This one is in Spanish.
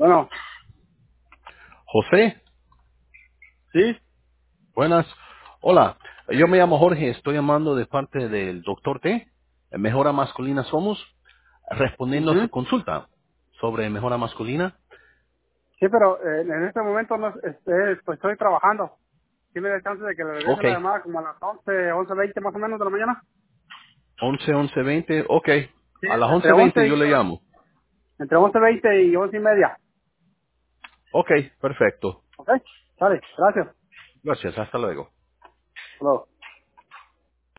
Bueno, José, sí. buenas. Hola, yo me llamo Jorge, estoy llamando de parte del doctor T, Mejora Masculina Somos, respondiendo a Ujú. su consulta sobre mejora masculina. Sí, pero en este momento no, pues estoy trabajando. ¿Sí me da chance de que le regrese Ok, la llamada como a las 11:20 más o menos de la mañana? 11:20, ok. Sí, A las entre 11:20 11 yo y, le llamo. entre 11:20 y 11:30. Ok, perfecto. ¿Ok? Sale, gracias. Gracias, hasta luego. Hasta luego.